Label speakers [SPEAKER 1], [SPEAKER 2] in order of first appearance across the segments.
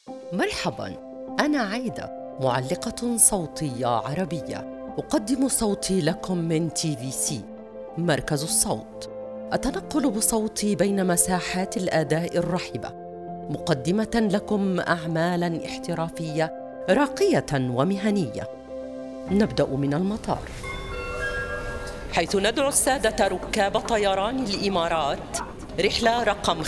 [SPEAKER 1] مرحباً، أنا عايدة، معلقة صوتية عربية. أقدم صوتي لكم من TVC مركز الصوت. أتنقل بصوتي بين مساحات الأداء الرحبة، مقدمة لكم أعمالاً احترافية راقية ومهنية. نبدأ من المطار، حيث ندعو السادة ركاب طيران الإمارات رحلة رقم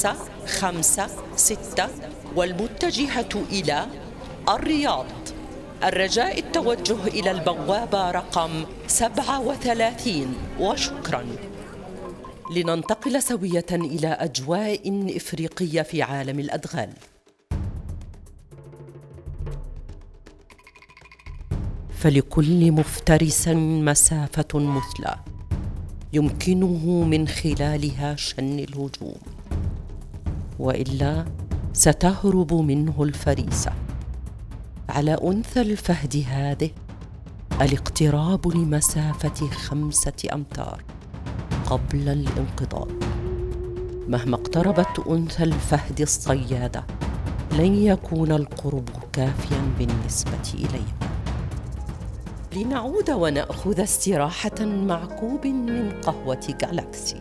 [SPEAKER 1] 556 والمتجهة إلى الرياض. الرجاء التوجه إلى البوابة رقم 37 وشكراً. لننتقل سوية إلى أجواء إفريقية في عالم الأدغال. فلكل مفترس مسافة مثلى يمكنه من خلالها شن الهجوم، وإلا ستهرب منه الفريسة. على أنثى الفهد هذه الاقتراب لمسافة 5 أمتار قبل الانقضاض. مهما اقتربت أنثى الفهد الصيادة لن يكون القرب كافيا بالنسبة إليها. لنعود ونأخذ استراحة مع كوب من قهوة جالاكسي،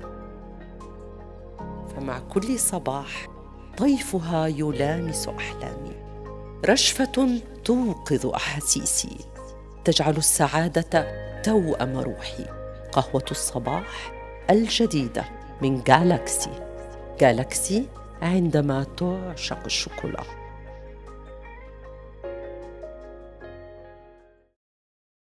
[SPEAKER 1] فمع كل صباح ضيفها يلامس أحلامي. رشفة توقظ أحاسيسي، تجعل السعادة توأم روحي. قهوة الصباح الجديدة من جالاكسي. جالاكسي عندما تعشق الشوكولا.